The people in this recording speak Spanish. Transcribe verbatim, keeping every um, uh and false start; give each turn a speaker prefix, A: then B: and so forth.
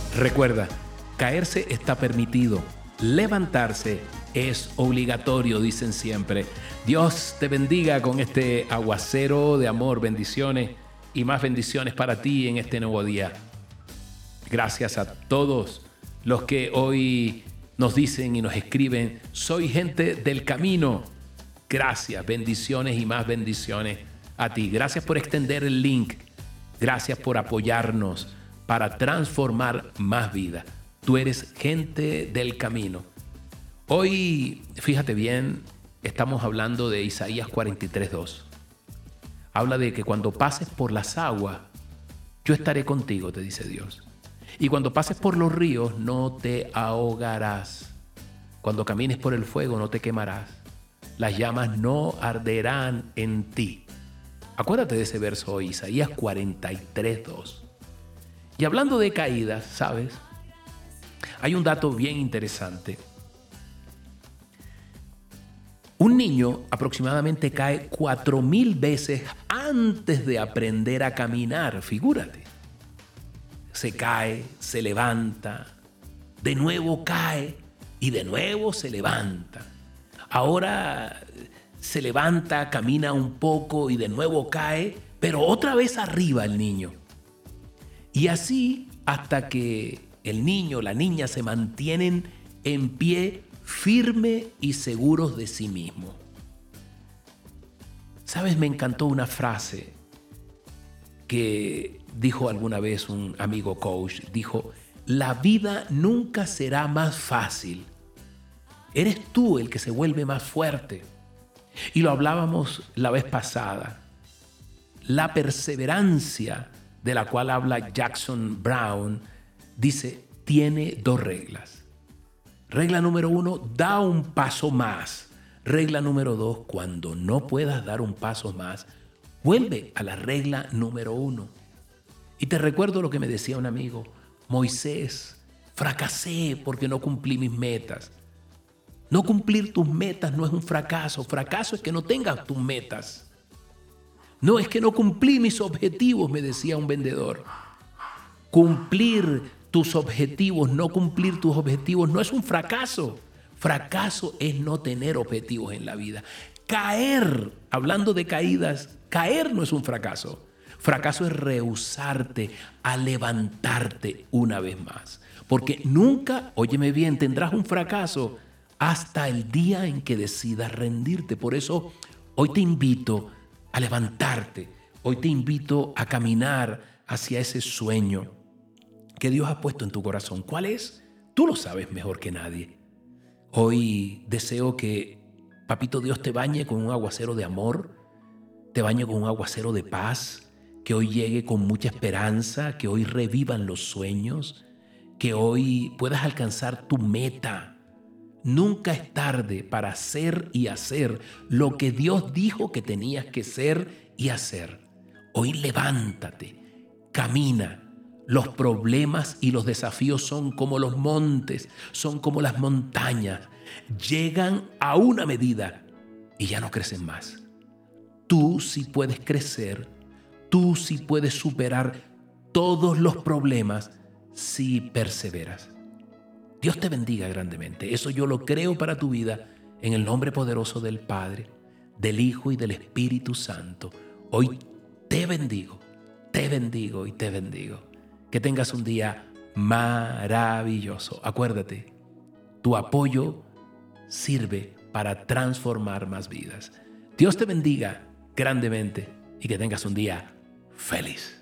A: Recuerda, caerse está permitido, levantarse es obligatorio, dicen siempre. Dios te bendiga con este aguacero de amor, bendiciones y más bendiciones para ti en este nuevo día. Gracias a todos los que hoy nos dicen y nos escriben, soy gente del camino. Gracias, bendiciones y más bendiciones a ti. Gracias por extender el link. Gracias por apoyarnos para transformar más vida. Tú eres gente del camino. Hoy, fíjate bien, estamos hablando de Isaías cuarenta y tres, dos. Habla de que cuando pases por las aguas, yo estaré contigo, te dice Dios. Y cuando pases por los ríos, no te ahogarás. Cuando camines por el fuego, no te quemarás. Las llamas no arderán en ti. Acuérdate de ese verso hoy, Isaías cuarenta y tres, dos. Y hablando de caídas, ¿sabes? Hay un dato bien interesante. Un niño aproximadamente cae cuatro mil veces antes de aprender a caminar, figúrate. Se cae, se levanta, de nuevo cae y de nuevo se levanta. Ahora se levanta, camina un poco y de nuevo cae, pero otra vez arriba el niño. Y así hasta que el niño, la niña se mantienen en pie, firme y seguros de sí mismo. ¿Sabes? Me encantó una frase que dijo alguna vez un amigo coach. Dijo, la vida nunca será más fácil. Eres tú el que se vuelve más fuerte. Y lo hablábamos la vez pasada. La perseverancia de la cual habla Jackson Brown dice, tiene dos reglas. Regla número uno, da un paso más. Regla número dos, cuando no puedas dar un paso más, vuelve a la regla número uno. Y te recuerdo lo que me decía un amigo, Moisés, fracasé porque no cumplí mis metas. No cumplir tus metas no es un fracaso. Fracaso es que no tengas tus metas. No, es que no cumplí mis objetivos, me decía un vendedor. Cumplir tus objetivos, no cumplir tus objetivos no es un fracaso. Fracaso es no tener objetivos en la vida. Caer, hablando de caídas, caer no es un fracaso. Fracaso es rehusarte a levantarte una vez más. Porque nunca, óyeme bien, tendrás un fracaso hasta el día en que decidas rendirte. Por eso hoy te invito a levantarte. Hoy te invito a caminar hacia ese sueño que Dios ha puesto en tu corazón. ¿Cuál es? Tú lo sabes mejor que nadie. Hoy deseo que Papito Dios te bañe con un aguacero de amor, te bañe con un aguacero de paz, que hoy llegue con mucha esperanza, que hoy revivan los sueños, que hoy puedas alcanzar tu meta. Nunca es tarde para ser y hacer lo que Dios dijo que tenías que ser y hacer. Hoy levántate, camina. Los problemas y los desafíos son como los montes, son como las montañas. Llegan a una medida y ya no crecen más. Tú sí puedes crecer, tú sí puedes superar todos los problemas si perseveras. Dios te bendiga grandemente. Eso yo lo creo para tu vida en el nombre poderoso del Padre, del Hijo y del Espíritu Santo. Hoy te bendigo, te bendigo y te bendigo. Que tengas un día maravilloso. Acuérdate, tu apoyo sirve para transformar más vidas. Dios te bendiga grandemente y que tengas un día feliz.